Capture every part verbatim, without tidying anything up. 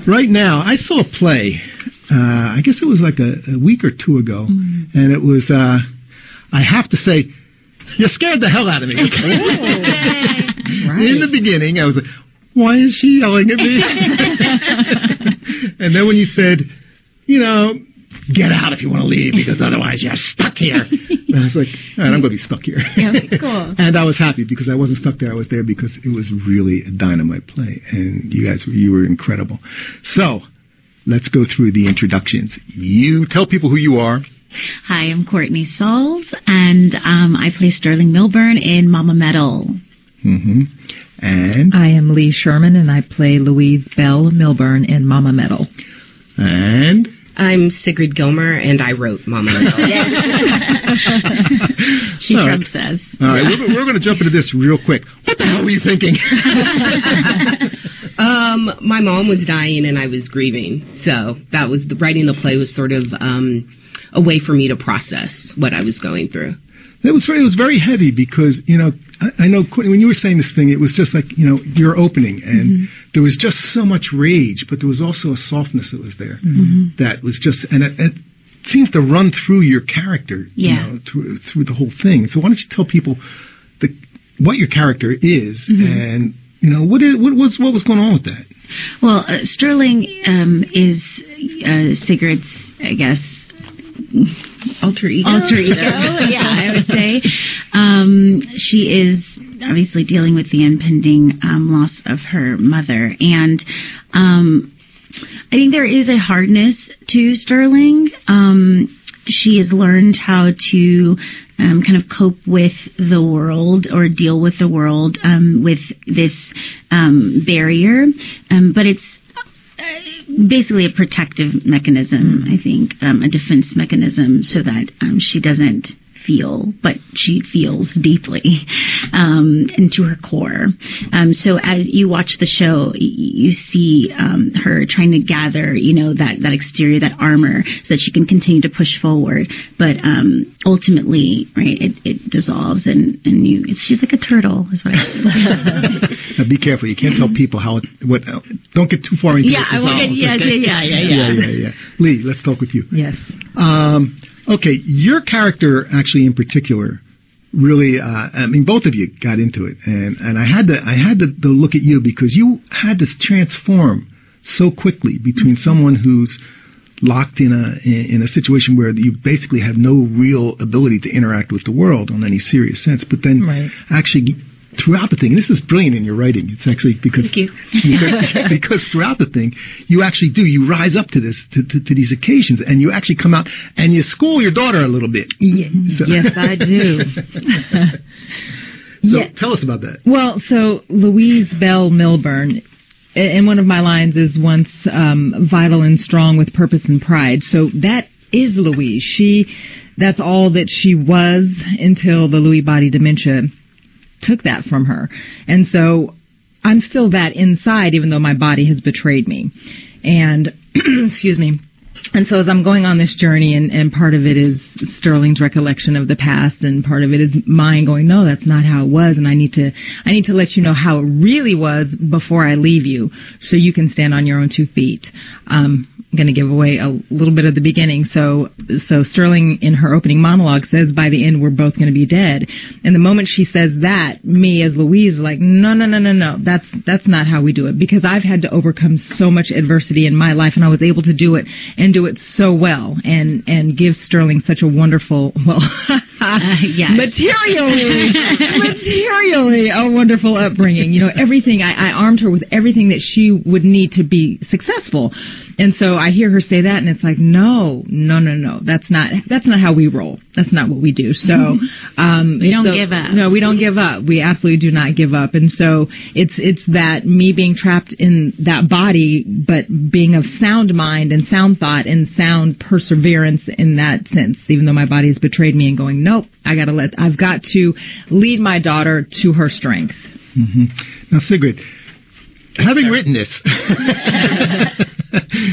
right now, I saw a play. Uh, I guess it was like a, a week or two ago, mm. and it was. Uh, I have to say, you scared the hell out of me. Okay? Right. In the beginning, I was like, "Why is she yelling at me?" And then when you said, "You know, get out if you want to leave, because otherwise you're stuck here," and I was like, "All right, I'm going to be stuck here." Yeah, cool. And I was happy because I wasn't stuck there. I was there because it was really a dynamite play, and you guys were you were incredible. So let's go through the introductions. You tell people who you are. Hi, I'm Courtney Sauls, and um, I play Sterling Milburn in Mama Metal. Mm-hmm. And I am Lee Sherman, and I play Louise Bell Milburn in Mama Metal. And I'm Sigrid Gilmer, and I wrote Mama Metal. She All Trump right. says. All right, we're, we're going to jump into this real quick. What the hell were you thinking? um, my mom was dying, and I was grieving. So that was the, writing the play was sort of um, a way for me to process what I was going through. It was very, it was very heavy because, you know, I, I know, Courtney, when you were saying this thing, it was just like, you know, your opening, and mm-hmm. there was just so much rage, but there was also a softness that was there mm-hmm. that was just, and it, it seems to run through your character, yeah. you know, through, through the whole thing. So why don't you tell people the, what your character is mm-hmm. and, you know, what, is, what was what was going on with that? Well, uh, Sterling um, is uh, Sigrid's, I guess, alter ego. Alter ego, yeah, I would say. Um, she is obviously dealing with the impending um, loss of her mother, and um, I think there is a hardness to Sterling. Um, she has learned how to um, kind of cope with the world or deal with the world um, with this um, barrier, um, but it's basically a protective mechanism, I think, um, a defense mechanism, so that um, she doesn't feel, but she feels deeply um, into her core. Um, so as you watch the show, you see um, her trying to gather, you know, that, that exterior, that armor, so that she can continue to push forward. But um, ultimately, right, it, it dissolves, and, and you, it's, she's like a turtle, is what I think. Now be careful. You can't tell people how it, what, uh, don't get too far into yeah, it. I won't get, yeah, yeah, yeah, yeah, yeah, yeah, yeah. Lee, let's talk with you. Yes. Um, Okay, your character actually in particular really, uh, I mean, both of you got into it, and, and I had to, I had to, to look at you because you had to transform so quickly between someone who's locked in a, in a situation where you basically have no real ability to interact with the world on any serious sense, but then right. actually throughout the thing, and this is brilliant in your writing. It's actually because, Thank you. because, because throughout the thing, you actually do, you rise up to this, to, to, to these occasions, and you actually come out and you school your daughter a little bit. Yeah, so. Yes, I do. So yeah. Tell us about that. Well, so Louise Bell Milburn, and one of my lines is once um, vital and strong with purpose and pride. So that is Louise. She, that's all that she was until the Lewy body dementia took that from her. And so I'm still that inside, even though my body has betrayed me. And, excuse me. And so as I'm going on this journey, and, and part of it is Sterling's recollection of the past, and part of it is mine going, no, that's not how it was, and I need to, I need to let you know how it really was before I leave you, so you can stand on your own two feet. Um, I'm going to give away a little bit of the beginning. So, so Sterling in her opening monologue says, by the end, we're both going to be dead. And the moment she says that, me as Louise is like, no, no, no, no, no, that's, that's not how we do it, because I've had to overcome so much adversity in my life, and I was able to do it and do it so well, and, and give Sterling such a wonderful, well, uh, yes. materially, materially a wonderful upbringing. You know, everything, I, I armed her with everything that she would need to be successful. And so I hear her say that, and it's like, no, no, no, no, that's not, that's not how we roll. That's not what we do. So, um, we don't so, give up. No, we don't give up. We absolutely do not give up. And so it's, it's that me being trapped in that body, but being of sound mind and sound thought and sound perseverance in that sense, even though my body has betrayed me, and going, nope, I gotta let, I've got to lead my daughter to her strength. Mm-hmm. Now, Sigrid, having written this, do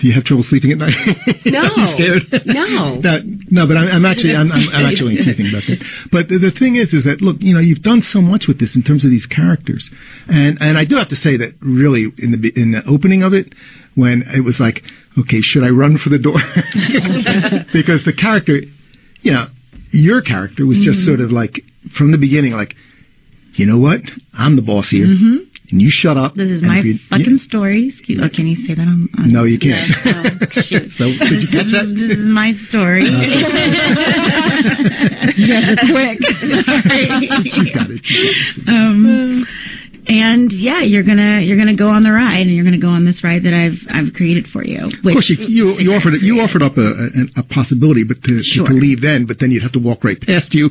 you have trouble sleeping at night? No. Are you scared? No. no, no, but I'm, I'm actually, I'm, I'm, I'm actually teasing about that. But the, the thing is, is that, look, you know, you've done so much with this in terms of these characters. And, and I do have to say that really in the, in the opening of it, when it was like, okay, should I run for the door? Because the character, you know, your character was just mm-hmm. sort of like, from the beginning, like, you know what? I'm the boss here. Mm-hmm. And you shut up. This is my you, fucking yeah. story. Excuse, oh, can you say that on? on no, you can't. Yeah, oh, shoot. So, did you catch that? This is my story. Okay. You guys are quick. She got it. She got it. Um, and yeah, you're gonna you're gonna go on the ride, and you're gonna go on this ride that I've I've created for you. Of course, you you, you offered it, you offered up a, a, a possibility, but to, sure. to leave then, but then you'd have to walk right past you.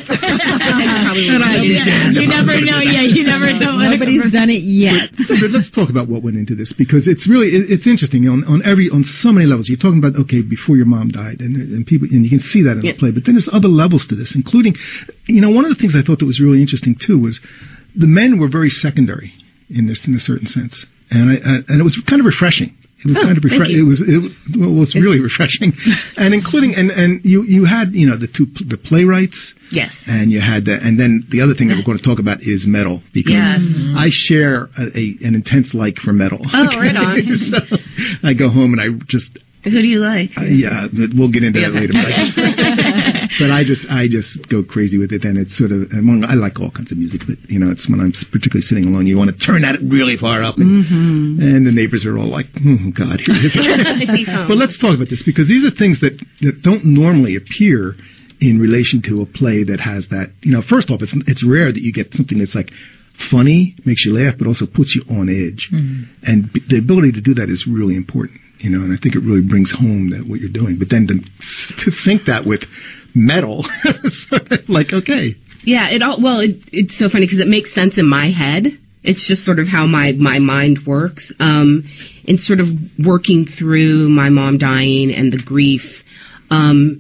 And I understand. You never know. Yeah, you never know. Nobody's done it yet. But, but let's talk about what went into this, because it's really it, it's interesting on on every on so many levels. You're talking about okay before your mom died, and and people and you can see that in yeah. the play. But then there's other levels to this, including, you know, one of the things I thought that was really interesting too was the men were very secondary in this, in a certain sense, and I, I and it was kind of refreshing. It was oh, kind of refreshing. It was it, well, it was really refreshing, and including and and you you had you know the two the playwrights. Yes. And you had that, and then the other thing that we're going to talk about is metal, because yes. I share a, a, an intense like for metal. Oh, right on. So I go home and I just. Who do you like? Uh, yeah, we'll get into yeah, that later. But I, just, but I just, I just go crazy with it, and it's sort of. Among, I like all kinds of music, but you know, it's when I'm particularly sitting alone, you want to turn that really far up, and, mm-hmm. and the neighbors are all like, "Oh God, here it is." But let's talk about this, because these are things that that don't normally appear in relation to a play that has that. You know, first off, it's it's rare that you get something that's like funny, makes you laugh, but also puts you on edge, mm-hmm. and b- the ability to do that is really important. You know, and I think it really brings home that what you're doing. But then to, to sync that with metal, sort of like, okay. Yeah, it all, well, it, it's so funny because it makes sense in my head. It's just sort of how my, my mind works. Um, in sort of working through my mom dying and the grief, um,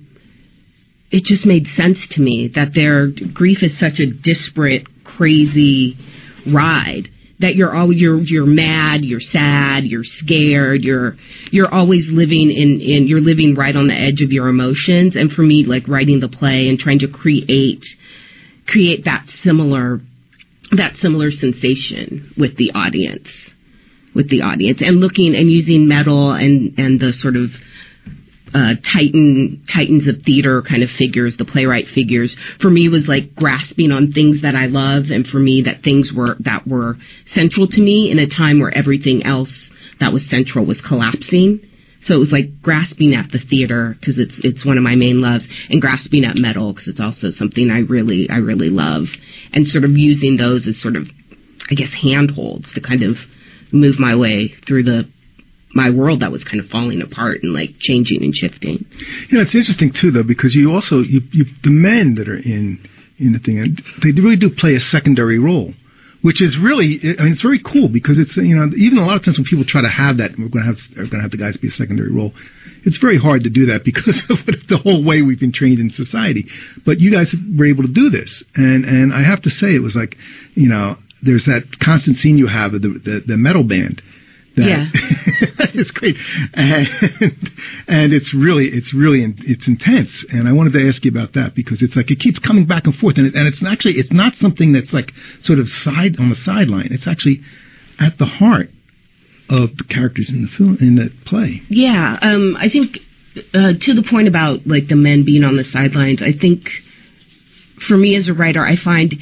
it just made sense to me that their grief is such a disparate, crazy ride. That you're always you're you're mad, you're sad, you're scared, you're you're always living in, in you're living right on the edge of your emotions. And for me, like writing the play and trying to create create that similar that similar sensation with the audience, with the audience, and looking and using metal and and the sort of Uh, titan titans of theater kind of figures, the playwright figures, for me was like grasping on things that I love, and for me that things were that were central to me in a time where everything else that was central was collapsing. So it was like grasping at the theater because it's it's one of my main loves, and grasping at metal because it's also something I really I really love, and sort of using those as sort of, I guess, handholds to kind of move my way through the my world that was kind of falling apart and like changing and shifting. You know, it's interesting too, though, because you also you, you the men that are in in the thing, they really do play a secondary role, which is really, I mean, it's very cool because it's, you know, even a lot of times when people try to have that, we're going to have we're going to have the guys be a secondary role. It's very hard to do that because of the whole way we've been trained in society. But you guys were able to do this, and and I have to say, it was like, you know, there's that constant scene you have of the the, the metal band. That, yeah, it's great, and, and it's really, it's really, it's intense. And I wanted to ask you about that because it's like it keeps coming back and forth, and it, and it's actually, it's not something that's like sort of side on the sideline. It's actually at the heart of the characters in the film, in the play. Yeah, um, I think uh, to the point about like the men being on the sidelines, I think for me as a writer, I find.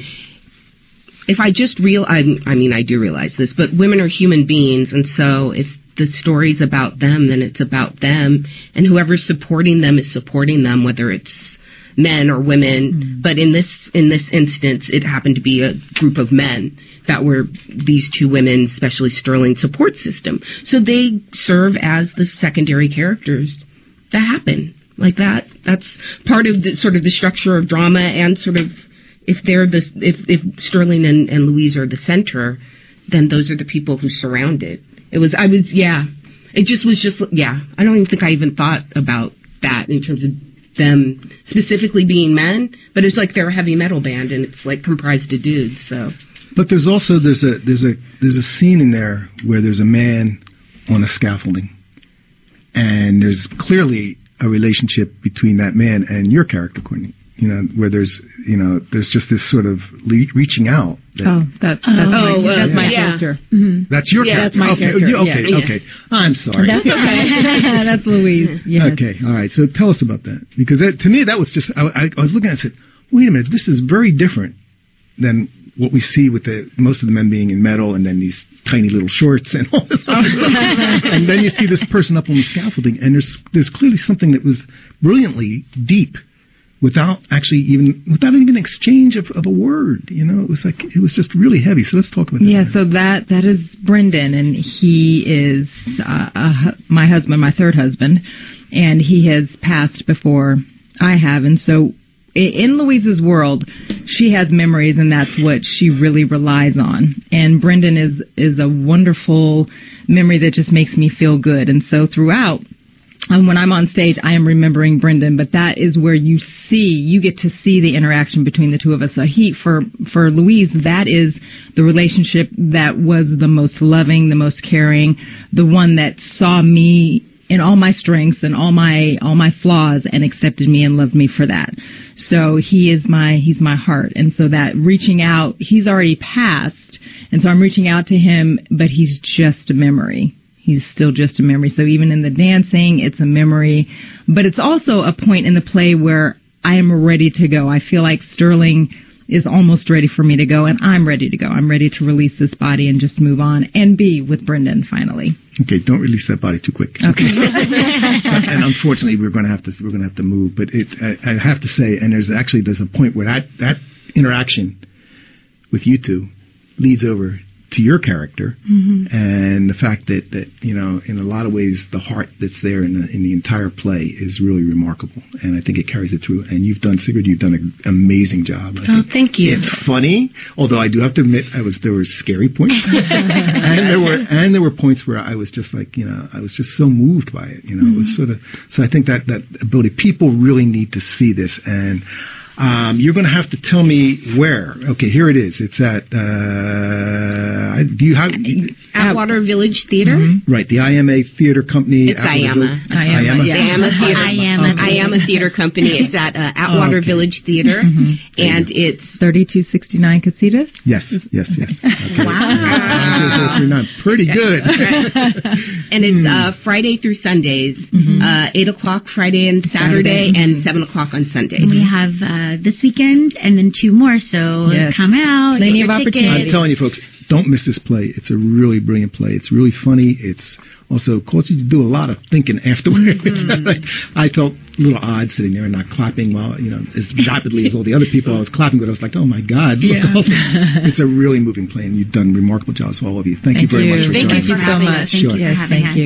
If I just real, I, I mean, I do realize this, but women are human beings, and so if the story's about them, then it's about them, and whoever's supporting them is supporting them, whether it's men or women. Mm-hmm. But in this in this instance, it happened to be a group of men that were these two women, especially Sterling, support system. So they serve as the secondary characters that happen like that. That's part of the sort of the structure of drama, and sort of. If they're the if, if Sterling and, and Louise are the center, then those are the people who surround it. It was I was yeah. It just was just yeah. I don't even think I even thought about that in terms of them specifically being men, but it's like they're a heavy metal band and it's like comprised of dudes. So. But there's also there's a there's a there's a scene in there where there's a man on a scaffolding, and there's clearly a relationship between that man and your character, Courtney. You know, where there's, you know, there's just this sort of le- reaching out. That, Oh, that, that's Oh, my, uh, that's my yeah. character. Mm-hmm. that's your Yeah, character. that's my okay, character, you- okay, yeah. okay. I'm sorry. That's okay. That's Louise. Yes. Okay, all right. So tell us about that, because that, to me that was just I, I, I was looking at it and said, wait a minute, this is very different than what we see with the most of the men being in metal and then these tiny little shorts and all this other stuff. And then you see this person up on the scaffolding, and there's there's clearly something that was brilliantly deep without actually even without even an exchange of, of a word. You know, it was like it was just really heavy. So let's talk about that. Yeah, so that that is Brendan, and he is uh, uh, hu- my husband, my third husband, and he has passed before I have, and so i- in Louise's world, she has memories, and that's what she really relies on. And Brendan is is a wonderful memory that just makes me feel good, and so throughout. And when I'm on stage, I am remembering Brendan, but that is where you see, you get to see the interaction between the two of us. So he, for, for Louise, that is the relationship that was the most loving, the most caring, the one that saw me in all my strengths and all my, all my flaws and accepted me and loved me for that. So he is my, he's my heart. And so that reaching out, he's already passed. And so I'm reaching out to him, but he's just a memory. He's still just a memory. So even in the dancing, it's a memory. But it's also a point in the play where I am ready to go. I feel like Sterling is almost ready for me to go, and I'm ready to go. I'm ready to release this body and just move on and be with Brendan finally. Okay, don't release that body too quick. Okay. And unfortunately, we're going to have to we're going to have to move. But it, I, I have to say, and there's actually there's a point where that that interaction with you two leads over to your character, mm-hmm. and the fact that, that you know, in a lot of ways, the heart that's there in the, in the entire play is really remarkable, and I think it carries it through. And you've done, Sigrid, you've done an amazing job. I Oh, think thank you. It's funny, although I do have to admit, I was there were scary points, and there were and there were points where I was just like, you know, I was just so moved by it. You know, mm-hmm. It was sort of so. I think that that ability, people really need to see this, and. Um, you're going to have to tell me where. Okay, here it is. It's at. Uh, do you have Atwater Village Theater? Mm-hmm. Right, the I M A Theater Company. It's I A M A. I A M A. Yeah. I A M A Theater. I A M A. I A M A Theater Company. It's at uh, Atwater oh, okay. Village Theater, mm-hmm. and it's thirty-two sixty-nine Casitas. Yes, yes, yes. Okay. Wow, pretty good. And it's uh, Friday through Sundays, mm-hmm. uh, eight o'clock Friday and Saturday, Saturday. and seven o'clock on Sunday. And we have uh, this weekend and then two more, so yes. come out. Plenty get of your opportunity. tickets. I'm telling you, folks, don't miss this play. It's a really brilliant play. It's really funny. It's also causes you to do a lot of thinking afterwards. Mm-hmm. I felt a little odd sitting there and not clapping while, you know, as rapidly as all the other people I was clapping, but I was like, oh my God. Yeah. It's a really moving play, and you've done a remarkable job, so all of you. Thank, Thank you very you. much for Thank joining you us. for so having much. us. Thank Sure. you Yes, for having thank us. you.